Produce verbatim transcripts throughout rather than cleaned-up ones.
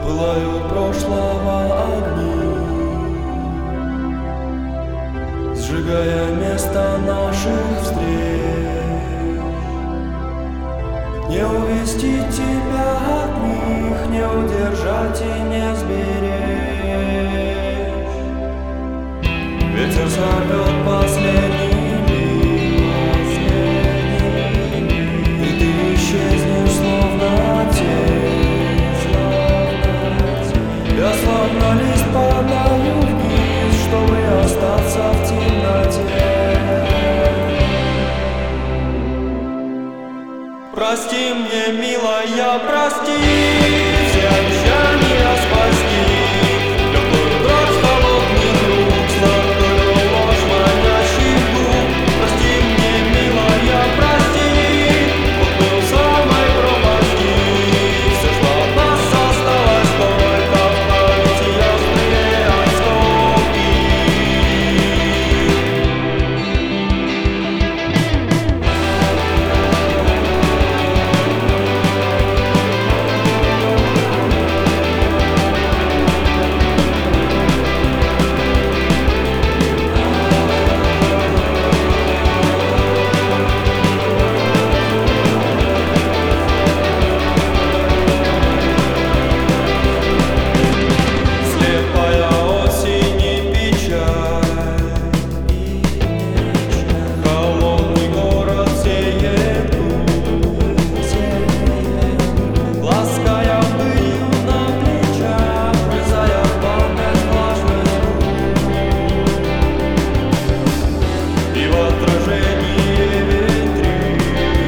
Пылают прошлого огни, сжигая место наших встреч. Не увести тебя от них, не удержать и не сберечь. Ветер сорвет последний лист, и ты исчезнешь словно тень. Я словно лист падаю вниз, чтобы остаться в темноте. Прости мне, милая, прости все обещания спасти. Любую дрожь холодных рук, сладкую ложь манящих губ. Прости мне, милая, прости, вот был самой пропасти. Все, что от нас осталось, только в памяти ясные осколки. Слепая осень и печаль, холодный город сеет грусть, лаская пылью на плечах, врезая в память влажность губ. И в отражении витрин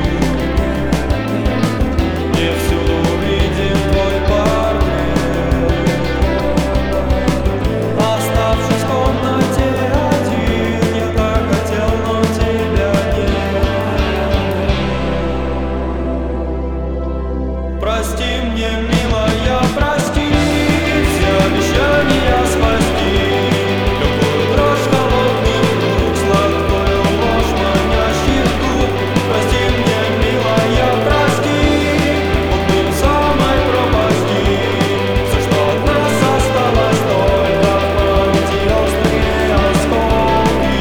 не всюду виден твой портрет. Оставшись в комнате один, я так хотел, но тебя нет. Прости мне, милая, прости все обещания спасти. Любую дрожь холодных рук, сладкую ложь манящих губ. Прости мне, милая, прости, вот был самой пропасти. Все, что от нас осталось, только в памяти острые осколки.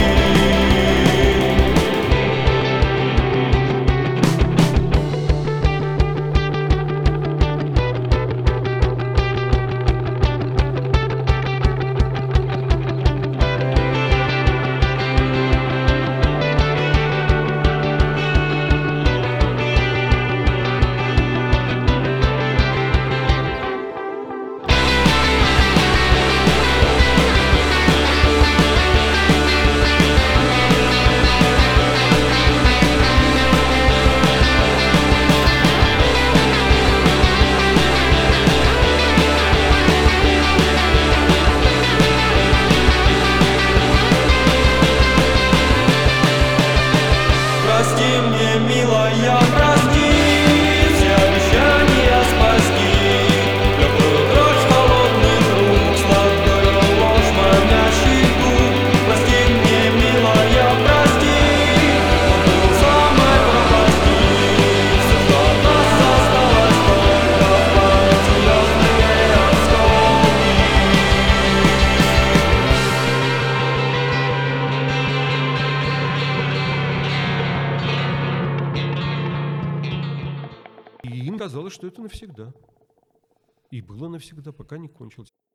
Прости мне, милая, прости все обещания спасти. Любую дрожь холодных рук, сладкую ложь манящих губ. Прости мне, милая, прости, вот был самой пропасти. Все, что от нас осталось, только в памяти ясные осколки. И им казалось, что это навсегда. И было навсегда, пока не кончилось.